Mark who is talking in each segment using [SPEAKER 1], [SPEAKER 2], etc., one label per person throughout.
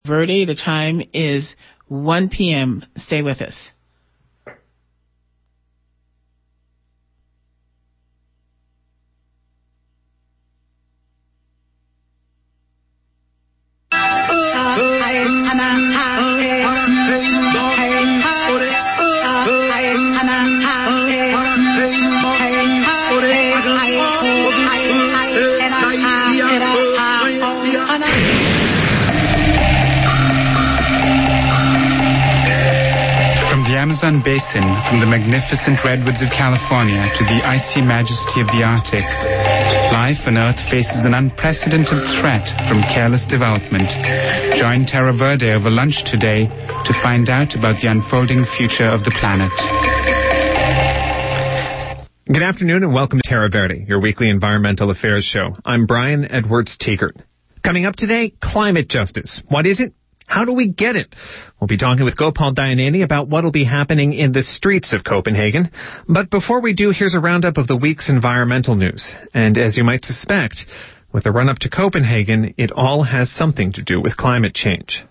[SPEAKER 1] Verde, the time is 1 p.m. Stay with us.
[SPEAKER 2] Amazon basin, from the magnificent redwoods of California to the icy majesty of the Arctic, life on Earth faces an unprecedented threat from careless development. Join Terra Verde over lunch today to find out about the unfolding future of the planet.
[SPEAKER 3] Good afternoon and welcome to Terra Verde, your weekly environmental affairs show. I'm Brian Edwards Teegert. Coming up today, climate justice. What is it? How do we get it? We'll be talking with Gopal Dayaneni about what will be happening in the streets of Copenhagen. But before we do, here's a roundup of the week's environmental news. And as you might suspect, with the run-up to Copenhagen, it all has something to do with climate change.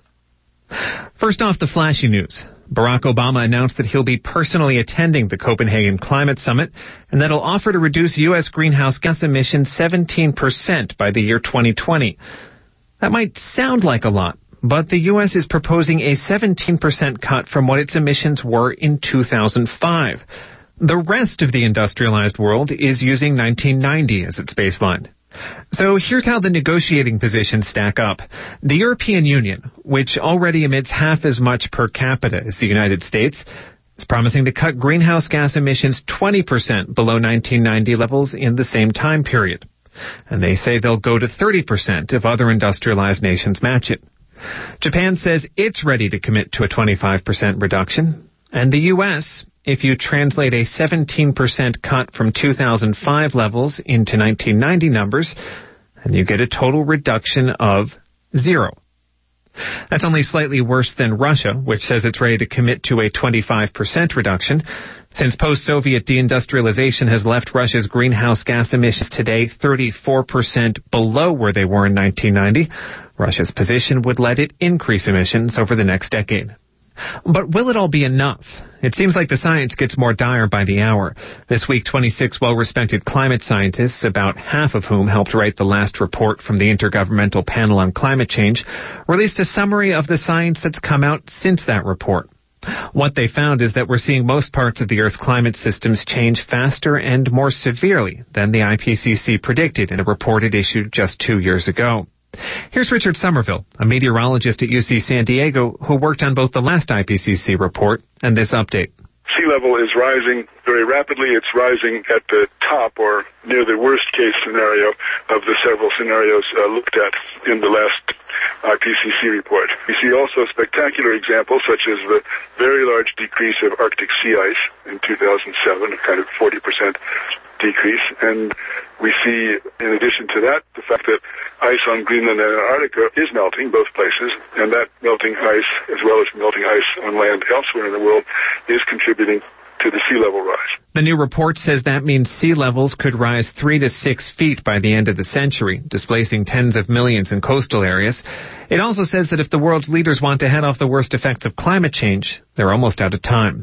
[SPEAKER 3] First off, the flashy news. Barack Obama announced that he'll be personally attending the Copenhagen Climate Summit and that he'll offer to reduce U.S. greenhouse gas emissions 17% by the year 2020. That might sound like a lot, but the U.S. is proposing a 17% cut from what its emissions were in 2005. The rest of the industrialized world is using 1990 as its baseline. So here's how the negotiating positions stack up. The European Union, which already emits half as much per capita as the United States, is promising to cut greenhouse gas emissions 20% below 1990 levels in the same time period. And they say they'll go to 30% if other industrialized nations match it. Japan says it's ready to commit to a 25% reduction. And the U.S., if you translate a 17% cut from 2005 levels into 1990 numbers, and you get a total reduction of 0. That's only slightly worse than Russia, which says it's ready to commit to a 25% reduction. Since post-Soviet deindustrialization has left Russia's greenhouse gas emissions today 34% below where they were in 1990, Russia's position would let it increase emissions over the next decade. But will it all be enough? It seems like the science gets more dire by the hour. This week, 26 well-respected climate scientists, about half of whom helped write the last report from the Intergovernmental Panel on Climate Change, released a summary of the science that's come out since that report. What they found is that we're seeing most parts of the Earth's climate systems change faster and more severely than the IPCC predicted in a report it issued just 2 years ago. Here's Richard Somerville, a meteorologist at UC San Diego who worked on both the last IPCC report and this update.
[SPEAKER 4] Sea level is rising very rapidly. It's rising at the top or near the worst case scenario of the several scenarios looked at in the last IPCC report. We see also spectacular examples such as the very large decrease of Arctic sea ice in 2007, a kind of 40% decrease. And we see, in addition to that, the fact that ice on Greenland and Antarctica is melting, both places, and that melting ice, as well as melting ice on land elsewhere in the world, is contributing to the sea level rise.
[SPEAKER 3] The new report says that means sea levels could rise 3 to 6 feet by the end of the century, displacing tens of millions in coastal areas. It also says that if the world's leaders want to head off the worst effects of climate change, they're almost out of time.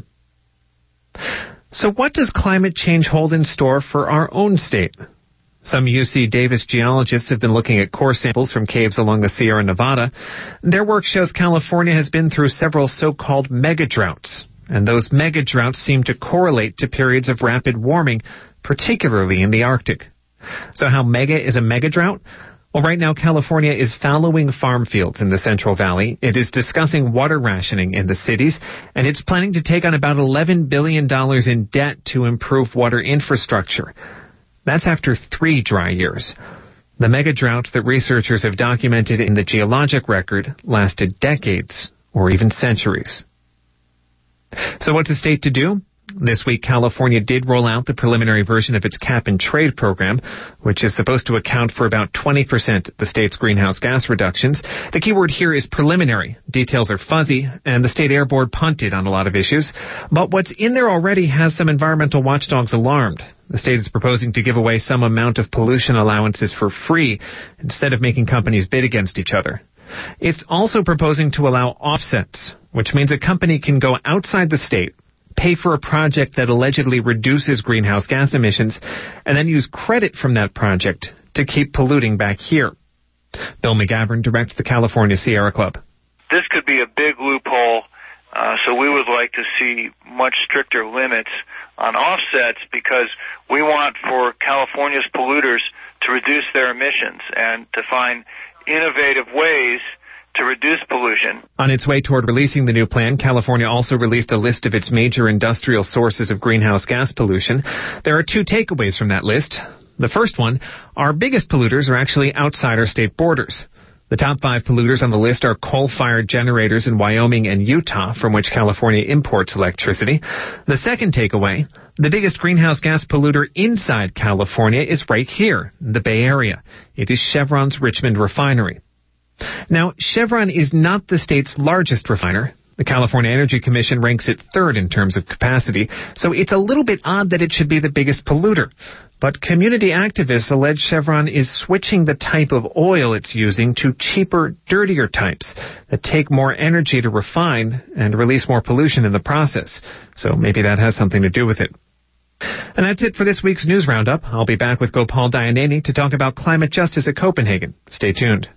[SPEAKER 3] So what does climate change hold in store for our own state? Some UC Davis geologists have been looking at core samples from caves along the Sierra Nevada. Their work shows California has been through several so-called megadroughts, and those megadroughts seem to correlate to periods of rapid warming, particularly in the Arctic. So how mega is a megadrought? Well, right now, California is fallowing farm fields in the Central Valley. It is discussing water rationing in the cities, and it's planning to take on about $11 billion in debt to improve water infrastructure. That's after 3 dry years. The megadroughts that researchers have documented in the geologic record lasted decades or even centuries. So what's a state to do? This week, California did roll out the preliminary version of its cap-and-trade program, which is supposed to account for about 20% of the state's greenhouse gas reductions. The key word here is preliminary. Details are fuzzy, and the state air board punted on a lot of issues. But what's in there already has some environmental watchdogs alarmed. The state is proposing to give away some amount of pollution allowances for free instead of making companies bid against each other. It's also proposing to allow offsets, which means a company can go outside the state, pay for a project that allegedly reduces greenhouse gas emissions, and then use credit from that project to keep polluting back here. Bill McGavern directs the California Sierra Club.
[SPEAKER 5] This could be a big loophole, so we would like to see much stricter limits on offsets because we want for California's polluters to reduce their emissions and to find innovative ways to reduce pollution.
[SPEAKER 3] On its way toward releasing the new plan, California also released a list of its major industrial sources of greenhouse gas pollution. There are 2 takeaways from that list. The first one, our biggest polluters are actually outside our state borders. The top 5 polluters on the list are coal-fired generators in Wyoming and Utah, from which California imports electricity. The second takeaway, the biggest greenhouse gas polluter inside California is right here, the Bay Area. It is Chevron's Richmond refinery. Now, Chevron is not the state's largest refiner. The California Energy Commission ranks it 3rd in terms of capacity, so it's a little bit odd that it should be the biggest polluter. But community activists allege Chevron is switching the type of oil it's using to cheaper, dirtier types that take more energy to refine and release more pollution in the process. So maybe that has something to do with it. And that's it for this week's News Roundup. I'll be back with Gopal Dayaneni to talk about climate justice at Copenhagen. Stay tuned.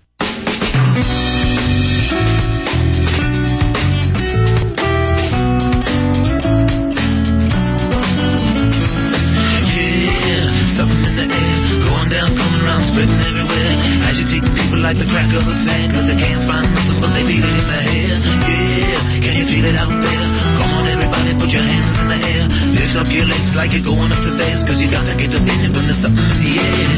[SPEAKER 6] Spreading everywhere, agitating people like the crack of a sand, cause they can't find nothing but they feel it in their hair. Yeah, can you feel it out there? Come on everybody, put your hands in the air. Lift up your legs like you're going up the stairs, cause you gotta get up in it when there's something in the air.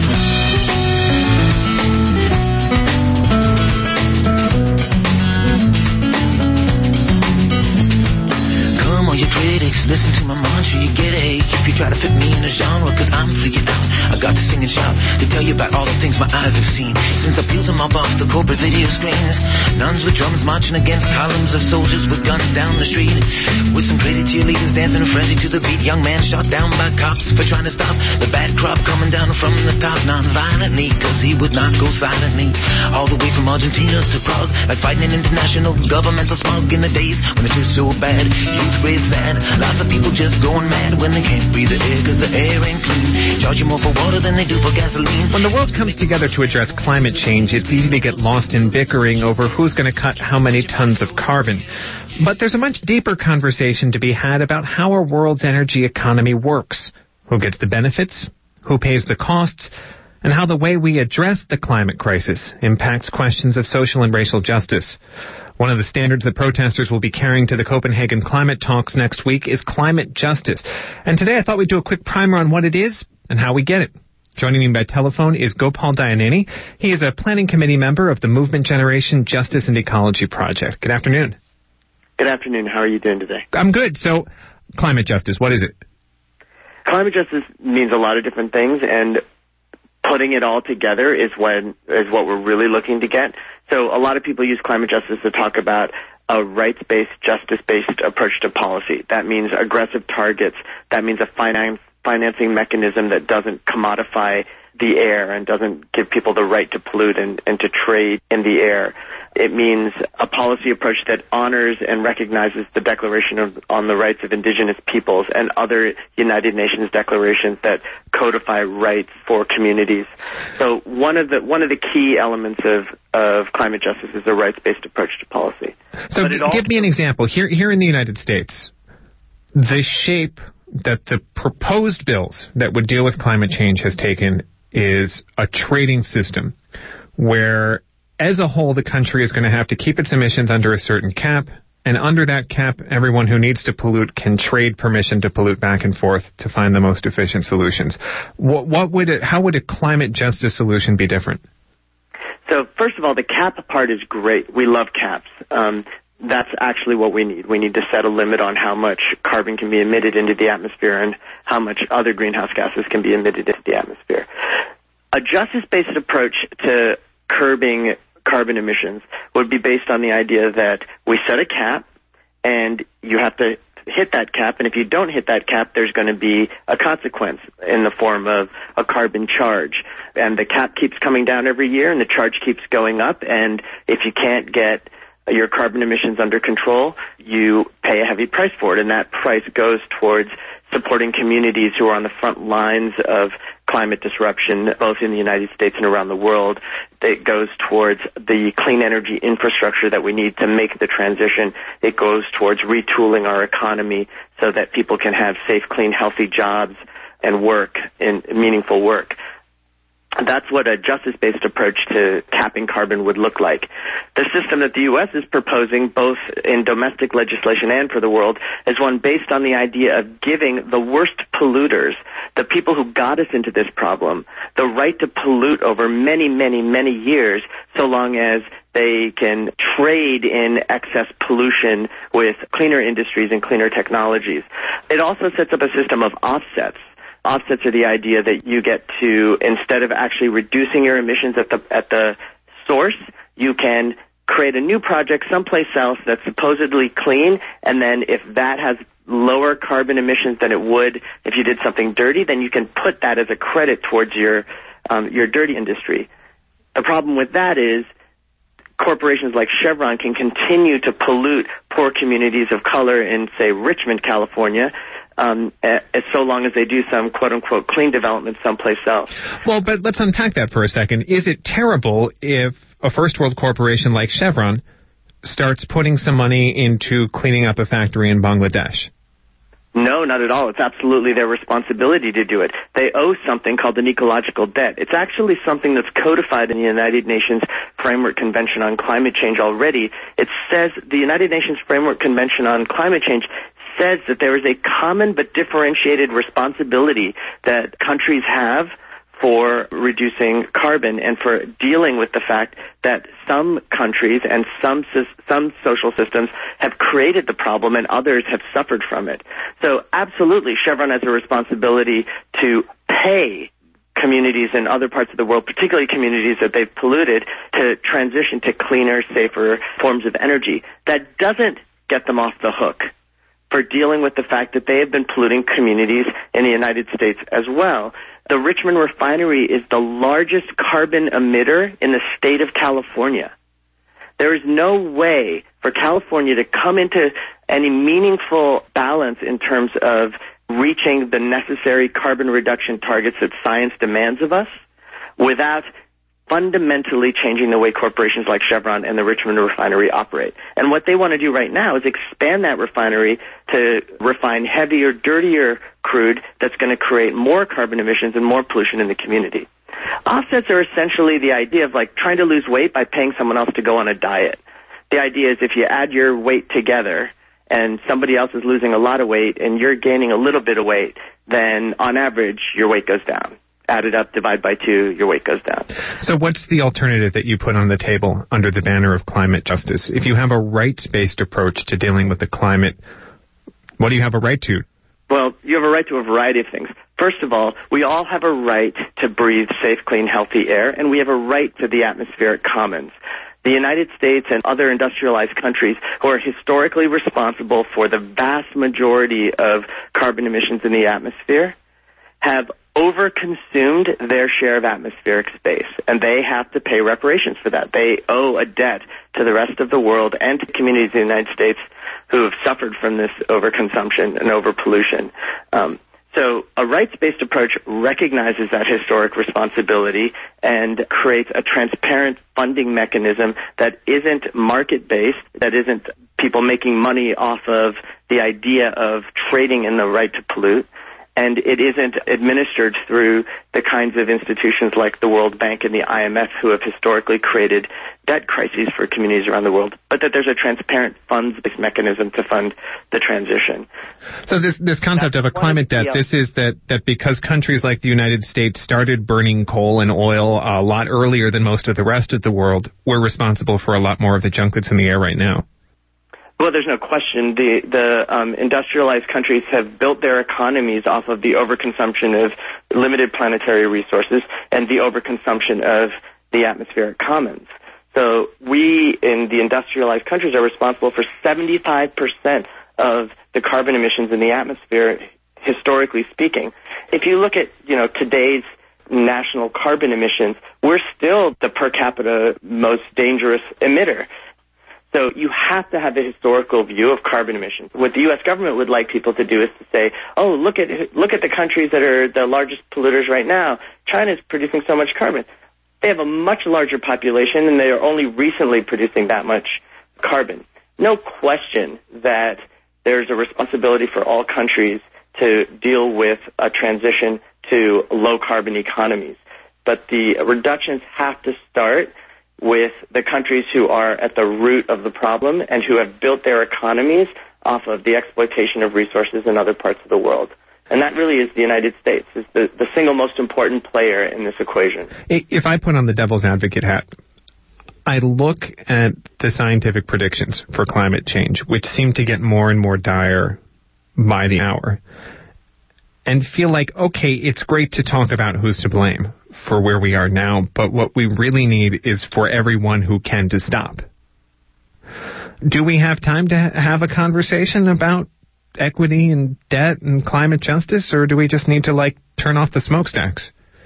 [SPEAKER 6] Come on you critics, listen to my mantra, you get ache if you try to fit me in a genre, cause I'm freaking out. I got to sing and shout to tell you about all the things my eyes have seen since I peeled them up off the corporate video screens. Nuns with drums marching against columns of soldiers with guns down the street, with some crazy cheerleaders dancing in frenzy to the beat. Young man shot down by cops for trying to stop the bad crop coming down from the top, non-violently, cause he would not go silently. All the way from Argentina to Prague, like fighting an international governmental smug in the days when it was so bad. Youth raised sad, lots of people just going mad when they can't breathe the air cause the air ain't clean. Charge you more for water than they do for gasoline.
[SPEAKER 3] When the world comes together to address climate change, it's easy to get lost in bickering over who's going to cut how many tons of carbon. But there's a much deeper conversation to be had about how our world's energy economy works, who gets the benefits, who pays the costs, and how the way we address the climate crisis impacts questions of social and racial justice. One of the standards that protesters will be carrying to the Copenhagen climate talks next week is climate justice. And today I thought we'd do a quick primer on what it is and how we get it. Joining me by telephone is Gopal Dayaneni. He is a planning committee member of the Movement Generation Justice and Ecology Project. Good afternoon.
[SPEAKER 7] Good afternoon. How are you doing today?
[SPEAKER 3] I'm good. So, climate justice, what is it?
[SPEAKER 7] Climate justice means a lot of different things, and putting it all together is what we're really looking to get. So a lot of people use climate justice to talk about a rights-based, justice-based approach to policy. That means aggressive targets. That means a financing mechanism that doesn't commodify the air and doesn't give people the right to pollute and to trade in the air. It means a policy approach that honors and recognizes the Declaration on the Rights of Indigenous Peoples and other United Nations declarations that codify rights for communities. So one of the key elements of climate justice is a rights-based approach to policy.
[SPEAKER 3] So give me an example. Here in the United States, the shape that the proposed bills that would deal with climate change has taken is a trading system where, as a whole, the country is going to have to keep its emissions under a certain cap, and under that cap, everyone who needs to pollute can trade permission to pollute back and forth to find the most efficient solutions. How would a climate justice solution be different?
[SPEAKER 7] So, first of all, the cap part is great. We love caps. That's actually what we need. We need to set a limit on how much carbon can be emitted into the atmosphere and how much other greenhouse gases can be emitted into the atmosphere. A justice-based approach to curbing carbon emissions would be based on the idea that we set a cap and you have to hit that cap, and if you don't hit that cap, there's going to be a consequence in the form of a carbon charge. And the cap keeps coming down every year, and the charge keeps going up, and if you can't get your carbon emissions under control, you pay a heavy price for it, and that price goes towards supporting communities who are on the front lines of climate disruption, both in the United States and around the world. It goes towards the clean energy infrastructure that we need to make the transition. It goes towards retooling our economy so that people can have safe, clean, healthy jobs and work, in meaningful work. That's what a justice-based approach to capping carbon would look like. The system that the U.S. is proposing, both in domestic legislation and for the world, is one based on the idea of giving the worst polluters, the people who got us into this problem, the right to pollute over many, many, many years, so long as they can trade in excess pollution with cleaner industries and cleaner technologies. It also sets up a system of offsets. Offsets are the idea that you get to, instead of actually reducing your emissions at the source, you can create a new project someplace else that's supposedly clean, and then if that has lower carbon emissions than it would if you did something dirty, then you can put that as a credit towards your dirty industry. The problem with that is corporations like Chevron can continue to pollute poor communities of color in, say, Richmond, California, so long as they do some quote-unquote clean development someplace else.
[SPEAKER 3] Well, but let's unpack that for a second. Is it terrible if a first-world corporation like Chevron starts putting some money into cleaning up a factory in Bangladesh?
[SPEAKER 7] No, not at all. It's absolutely their responsibility to do it. They owe something called an ecological debt. It's actually something that's codified in the United Nations Framework Convention on Climate Change already. It says the United Nations Framework Convention on Climate Change says that there is a common but differentiated responsibility that countries have for reducing carbon and for dealing with the fact that some countries and some social systems have created the problem and others have suffered from it. So absolutely, Chevron has a responsibility to pay communities in other parts of the world, particularly communities that they've polluted, to transition to cleaner, safer forms of energy. That doesn't get them off the hook for dealing with the fact that they have been polluting communities in the United States as well. The Richmond refinery is the largest carbon emitter in the state of California. There is no way for California to come into any meaningful balance in terms of reaching the necessary carbon reduction targets that science demands of us without fundamentally changing the way corporations like Chevron and the Richmond refinery operate. And what they want to do right now is expand that refinery to refine heavier, dirtier crude that's going to create more carbon emissions and more pollution in the community. Offsets are essentially the idea of like trying to lose weight by paying someone else to go on a diet. The idea is if you add your weight together and somebody else is losing a lot of weight and you're gaining a little bit of weight, then on average your weight goes down. Add it up, divide by 2, your weight goes down.
[SPEAKER 3] So what's the alternative that you put on the table under the banner of climate justice? If you have a rights-based approach to dealing with the climate, what do you have a right to?
[SPEAKER 7] Well, you have a right to a variety of things. First of all, we all have a right to breathe safe, clean, healthy air, and we have a right to the atmospheric commons. The United States and other industrialized countries who are historically responsible for the vast majority of carbon emissions in the atmosphere have overconsumed their share of atmospheric space, and they have to pay reparations for that. They owe a debt to the rest of the world and to communities in the United States who have suffered from this overconsumption and overpollution. So a rights-based approach recognizes that historic responsibility and creates a transparent funding mechanism that isn't market-based, that isn't people making money off of the idea of trading in the right to pollute, and it isn't administered through the kinds of institutions like the World Bank and the IMF who have historically created debt crises for communities around the world, but that there's a transparent funds-based mechanism to fund the transition.
[SPEAKER 3] So this concept of a climate debt, this is that because countries like the United States started burning coal and oil a lot earlier than most of the rest of the world, we're responsible for a lot more of the junk that's in the air right now.
[SPEAKER 7] Well, there's no question. The industrialized countries have built their economies off of the overconsumption of limited planetary resources and the overconsumption of the atmospheric commons. So we in the industrialized countries are responsible for 75% of the carbon emissions in the atmosphere, historically speaking. If you look at, today's national carbon emissions, we're still the per capita most dangerous emitter. So you have to have a historical view of carbon emissions. What the U.S. government would like people to do is to say, oh, look at the countries that are the largest polluters right now. China is producing so much carbon. They have a much larger population, and they are only recently producing that much carbon. No question that there's a responsibility for all countries to deal with a transition to low-carbon economies. But the reductions have to start with the countries who are at the root of the problem and who have built their economies off of the exploitation of resources in other parts of the world. And that really is the United States, is the single most important player in this equation.
[SPEAKER 3] If I put on the devil's advocate hat, I look at the scientific predictions for climate change, which seem to get more and more dire by the hour, and feel like, okay, it's great to talk about who's to blame for where we are now, but what we really need is for everyone who can to stop. Do we have time to have a conversation about equity and debt and climate justice, or do we just need to, turn off the smokestacks?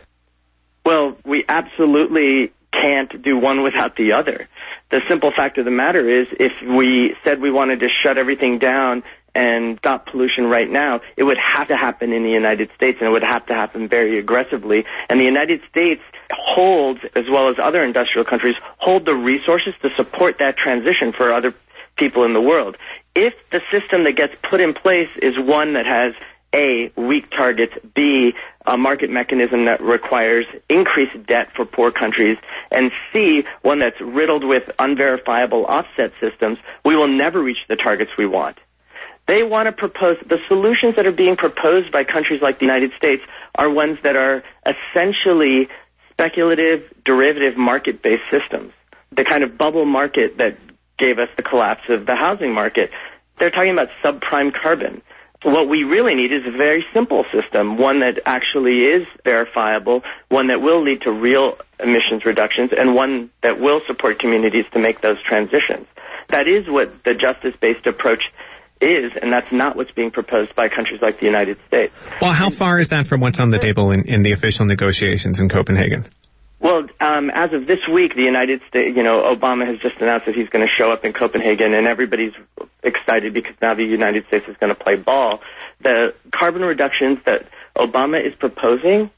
[SPEAKER 7] Well, we absolutely can't do one without the other. The simple fact of the matter is, if we said we wanted to shut everything down and stop pollution right now, it would have to happen in the United States, and it would have to happen very aggressively. And the United States holds, as well as other industrial countries, hold the resources to support that transition for other people in the world. If the system that gets put in place is one that has A, weak targets, B, a market mechanism that requires increased debt for poor countries, and C, one that's riddled with unverifiable offset systems, we will never reach the targets we want. They want to propose, the solutions that are being proposed by countries like the United States are ones that are essentially speculative, derivative, market-based systems. The kind of bubble market that gave us the collapse of the housing market. They're talking about subprime carbon. What we really need is a very simple system, one that actually is verifiable, one that will lead to real emissions reductions, and one that will support communities to make those transitions. That is what the justice-based approach is, and that's not what's being proposed by countries like the United States.
[SPEAKER 3] Well, how far is that from what's on the table in the official negotiations in Copenhagen?
[SPEAKER 7] Well, as of this week, the United States, Obama has just announced that he's going to show up in Copenhagen, and everybody's excited because now the United States is going to play ball. The carbon reductions that Obama is proposing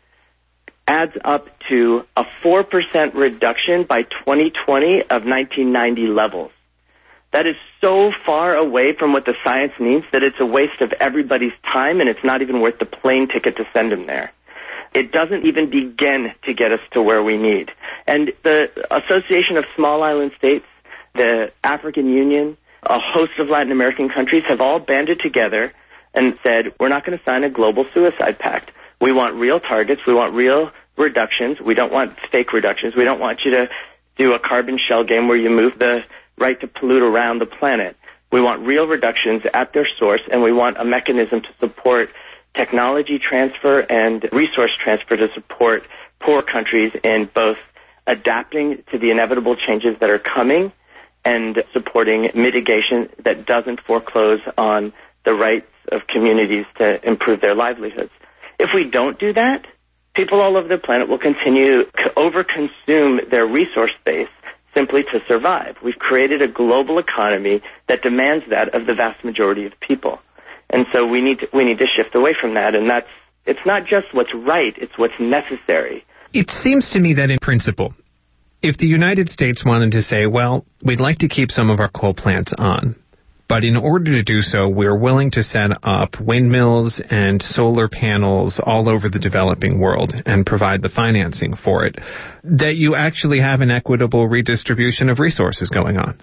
[SPEAKER 7] adds up to a 4% reduction by 2020 of 1990 levels. That is so far away from what the science needs that it's a waste of everybody's time, and it's not even worth the plane ticket to send them there. It doesn't even begin to get us to where we need. And the Association of Small Island States, the African Union, a host of Latin American countries have all banded together and said, we're not going to sign a global suicide pact. We want real targets. We want real reductions. We don't want fake reductions. We don't want you to do a carbon shell game where you move the right to pollute around the planet. We want real reductions at their source, and we want a mechanism to support technology transfer and resource transfer to support poor countries in both adapting to the inevitable changes that are coming and supporting mitigation that doesn't foreclose on the rights of communities to improve their livelihoods. If we don't do that, people all over the planet will continue to overconsume their resource base simply to survive. We've created a global economy that demands that of the vast majority of people. And so we need to shift away from that, and it's not just what's right, it's what's necessary.
[SPEAKER 3] It seems to me that in principle, if the United States wanted to say, well, we'd like to keep some of our coal plants on, but in order to do so, we're willing to set up windmills and solar panels all over the developing world and provide the financing for it, that you actually have an equitable redistribution of resources going on.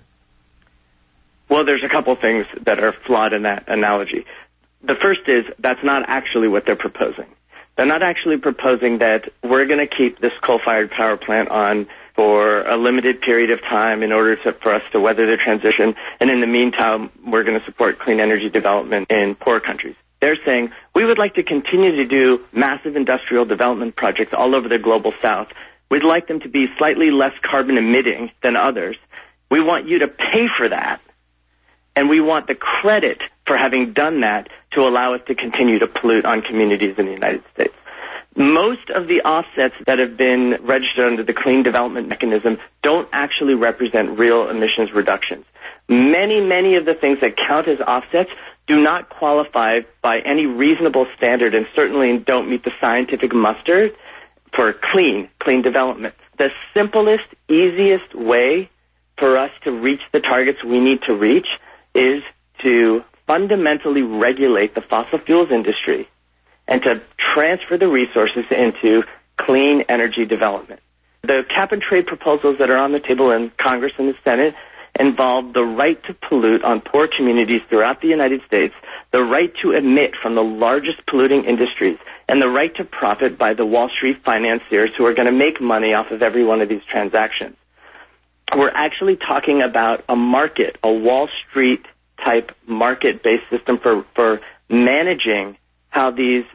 [SPEAKER 7] Well, there's a couple things that are flawed in that analogy. The first is that's not actually what they're proposing. They're not actually proposing that we're going to keep this coal-fired power plant on for a limited period of time in order for us to weather the transition, and in the meantime, we're going to support clean energy development in poor countries. They're saying, we would like to continue to do massive industrial development projects all over the global south. We'd like them to be slightly less carbon emitting than others. We want you to pay for that, and we want the credit for having done that to allow us to continue to pollute on communities in the United States. Most of the offsets that have been registered under the Clean Development Mechanism don't actually represent real emissions reductions. Many of the things that count as offsets do not qualify by any reasonable standard and certainly don't meet the scientific muster for clean development. The simplest, easiest way for us to reach the targets we need to reach is to fundamentally regulate the fossil fuels industry and to transfer the resources into clean energy development. The cap-and-trade proposals that are on the table in Congress and the Senate involve the right to pollute on poor communities throughout the United States, the right to emit from the largest polluting industries, and the right to profit by the Wall Street financiers who are going to make money off of every one of these transactions. We're actually talking about a market, a Wall Street-type market-based system for managing how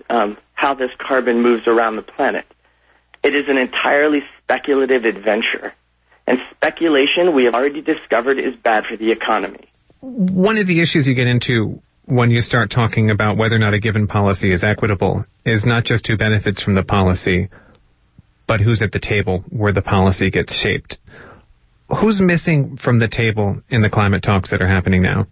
[SPEAKER 7] this carbon moves around the planet. It is an entirely speculative adventure. And speculation, we have already discovered, is bad for the economy.
[SPEAKER 3] One of the issues you get into when you start talking about whether or not a given policy is equitable is not just who benefits from the policy, but who's at the table where the policy gets shaped. Who's missing from the table in the climate talks that are happening now?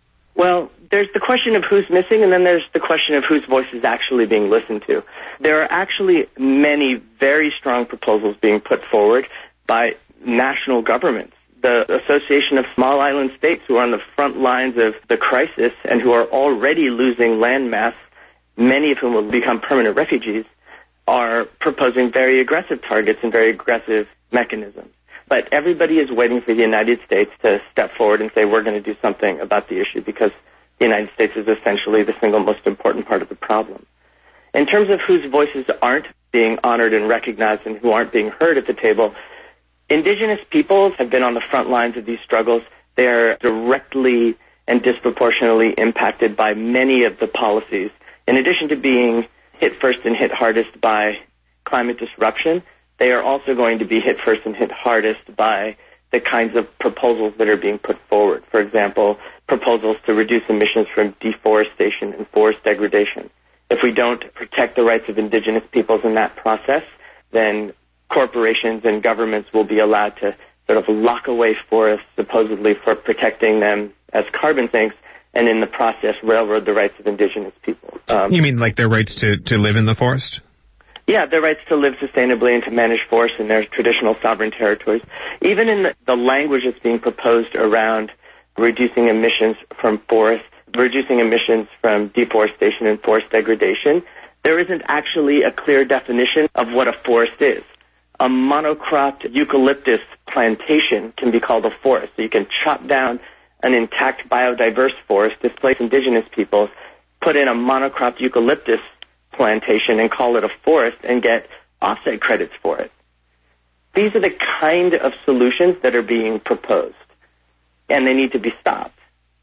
[SPEAKER 7] Well, there's the question of who's missing, and then there's the question of whose voice is actually being listened to. There are actually many very strong proposals being put forward by national governments. The Association of Small Island States, who are on the front lines of the crisis and who are already losing land mass, many of whom will become permanent refugees, are proposing very aggressive targets and very aggressive mechanisms. But everybody is waiting for the United States to step forward and say, we're going to do something about the issue, because the United States is essentially the single most important part of the problem. In terms of whose voices aren't being honored and recognized and who aren't being heard at the table, indigenous peoples have been on the front lines of these struggles. They are directly and disproportionately impacted by many of the policies. In addition to being hit first and hit hardest by climate disruption, they are also going to be hit first and hit hardest by the kinds of proposals that are being put forward. For example, proposals to reduce emissions from deforestation and forest degradation. If we don't protect the rights of indigenous peoples in that process, then corporations and governments will be allowed to sort of lock away forests, supposedly for protecting them as carbon sinks, and in the process railroad the rights of indigenous people.
[SPEAKER 3] You mean like their rights to live in the forest?
[SPEAKER 7] Yeah, their rights to live sustainably and to manage forests in their traditional sovereign territories. Even in the language that's being proposed around reducing emissions from forests, reducing emissions from deforestation and forest degradation, there isn't actually a clear definition of what a forest is. A monocropped eucalyptus plantation can be called a forest. So you can chop down an intact biodiverse forest, displace indigenous peoples, put in a monocropped eucalyptus plantation and call it a forest and get offset credits for it. These are the kind of solutions that are being proposed, and they need to be stopped.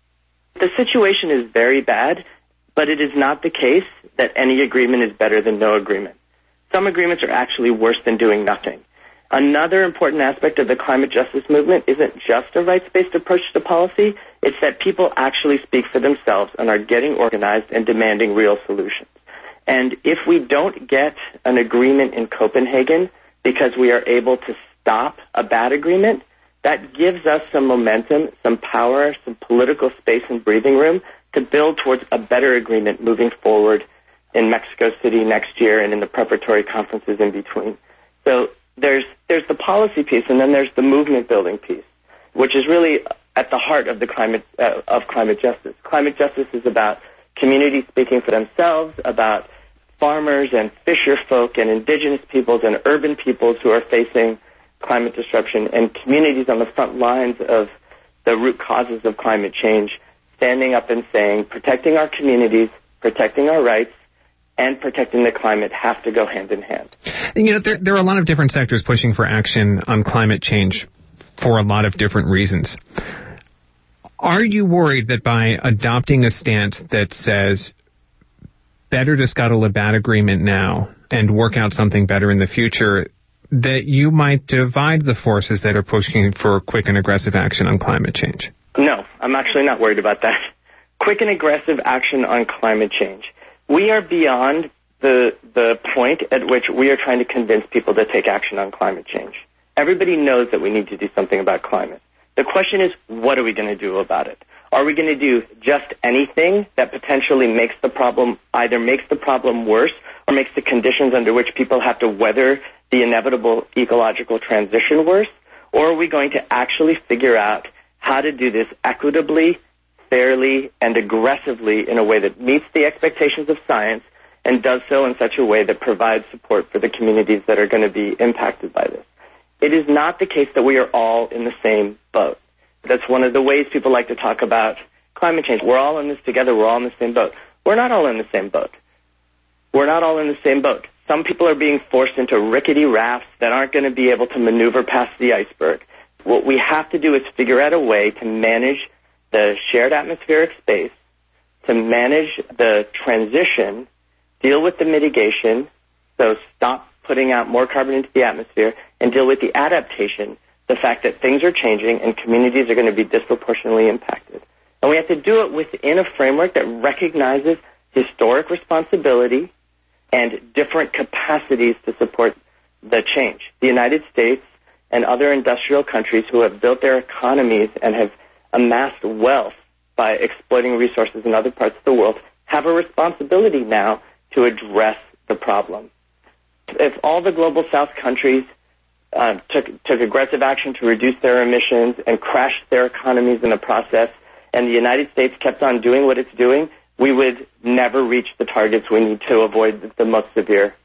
[SPEAKER 7] The situation is very bad, but it is not the case that any agreement is better than no agreement. Some agreements are actually worse than doing nothing. Another important aspect of the climate justice movement isn't just a rights-based approach to policy, it's that people actually speak for themselves and are getting organized and demanding real solutions. And if we don't get an agreement in Copenhagen because we are able to stop a bad agreement, that gives us some momentum, some power, some political space and breathing room to build towards a better agreement moving forward in Mexico City next year and in the preparatory conferences in between. So there's the policy piece, and then there's the movement building piece, which is really at the heart of the climate justice. Climate justice is about communities speaking for themselves, about farmers and fisher folk and indigenous peoples and urban peoples who are facing climate disruption, and communities on the front lines of the root causes of climate change, standing up and saying protecting our communities, protecting our rights, and protecting the climate have to go hand in hand.
[SPEAKER 3] You know, there are a lot of different sectors pushing for action on climate change for a lot of different reasons. Are you worried that by adopting a stance that says better to scuttle a bad agreement now and work out something better in the future, that you might divide the forces that are pushing for quick and aggressive action on climate change?
[SPEAKER 7] No, I'm actually not worried about that. quick and aggressive action on climate change. We are beyond the point at which we are trying to convince people to take action on climate change. Everybody knows that we need to do something about climate. The question is, what are we going to do about it? Are we going to do just anything that potentially makes the problem, either makes the problem worse or makes the conditions under which people have to weather the inevitable ecological transition worse? Or are we going to actually figure out how to do this equitably, fairly, and aggressively in a way that meets the expectations of science and does so in such a way that provides support for the communities that are going to be impacted by this? It is not the case that we are all in the same boat. That's one of the ways people like to talk about climate change. We're all in this together. We're all in the same boat. We're not all in the same boat. We're not all in the same boat. Some people are being forced into rickety rafts that aren't going to be able to maneuver past the iceberg. What we have to do is figure out a way to manage the shared atmospheric space, to manage the transition, deal with the mitigation, so stop putting out more carbon into the atmosphere, and deal with the adaptation, the fact that things are changing and communities are going to be disproportionately impacted. And we have to do it within a framework that recognizes historic responsibility and different capacities to support the change. The United States and other industrial countries who have built their economies and have amassed wealth by exploiting resources in other parts of the world have a responsibility now to address the problem. If all the global south countries took aggressive action to reduce their emissions and crashed their economies in the process, and the United States kept on doing what it's doing, we would never reach the targets we need to avoid the most severe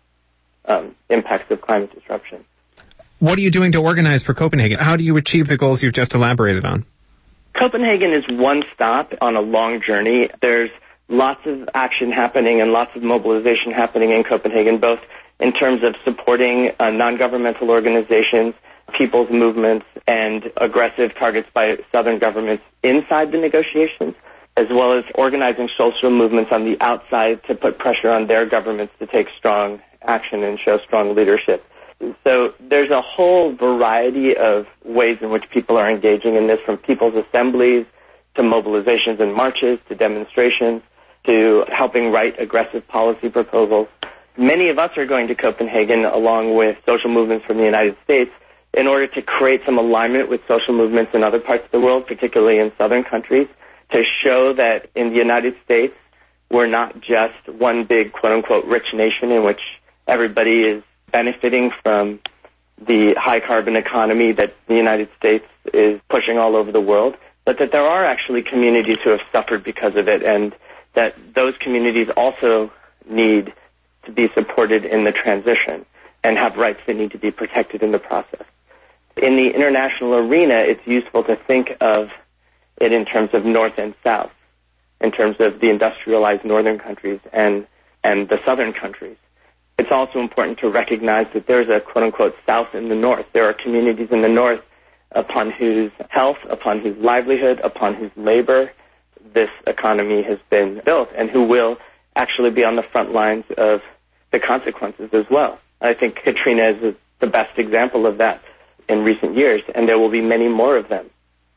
[SPEAKER 7] impacts of climate disruption.
[SPEAKER 3] What are you doing to organize for Copenhagen? How do you achieve the goals you've just elaborated on?
[SPEAKER 7] Copenhagen is one stop on a long journey. There's lots of action happening and lots of mobilization happening in Copenhagen, both in terms of supporting non-governmental organizations, people's movements, and aggressive targets by southern governments inside the negotiations, as well as organizing social movements on the outside to put pressure on their governments to take strong action and show strong leadership. So there's a whole variety of ways in which people are engaging in this, from people's assemblies to mobilizations and marches to demonstrations to helping write aggressive policy proposals. Many of us are going to Copenhagen along with social movements from the United States in order to create some alignment with social movements in other parts of the world, particularly in southern countries, to show that in the United States we're not just one big quote-unquote rich nation in which everybody is benefiting from the high-carbon economy that the United States is pushing all over the world, but that there are actually communities who have suffered because of it, and that those communities also need to be supported in the transition and have rights that need to be protected in the process. In the international arena, it's useful to think of it in terms of north and south, in terms of the industrialized northern countries and the southern countries. It's also important to recognize that there's a quote-unquote south in the north. There are communities in the north upon whose health, upon whose livelihood, upon whose labor this economy has been built, and who will actually be on the front lines of the consequences as well. I think Katrina is the best example of that in recent years, and there will be many more of them.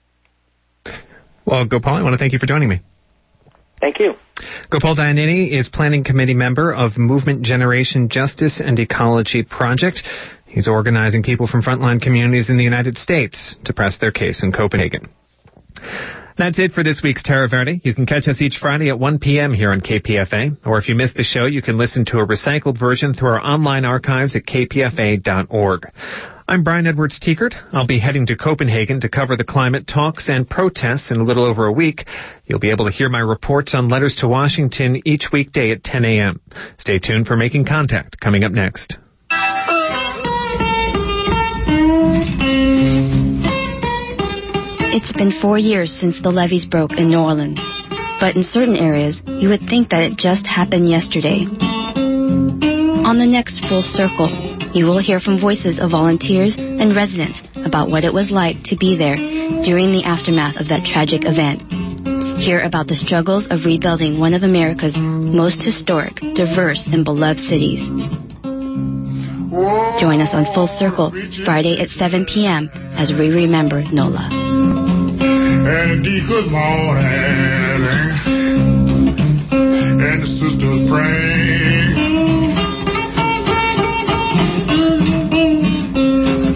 [SPEAKER 3] Well, Gopal, I want to thank you for joining me.
[SPEAKER 7] Thank you.
[SPEAKER 3] Gopal Dayaneni is Planning Committee member of Movement Generation Justice and Ecology Project. He's organizing people from frontline communities in the United States to press their case in Copenhagen. That's it for this week's Terra Verde. You can catch us each Friday at 1 p.m. here on KPFA. Or if you missed the show, you can listen to a recycled version through our online archives at kpfa.org. I'm Brian Edwards Teekert. I'll be heading to Copenhagen to cover the climate talks and protests in a little over a week. You'll be able to hear my reports on Letters to Washington each weekday at 10 a.m. Stay tuned for Making Contact, coming up next.
[SPEAKER 8] It's been 4 years since the levees broke in New Orleans. But in certain areas, you would think that it just happened yesterday. On the next Full Circle, you will hear from voices of volunteers and residents about what it was like to be there during the aftermath of that tragic event. Hear about the struggles of rebuilding one of America's most historic, diverse, and beloved cities. Join us on Full Circle, Friday at 7 p.m. as we remember NOLA.
[SPEAKER 9] And good morning. and the sisters praying.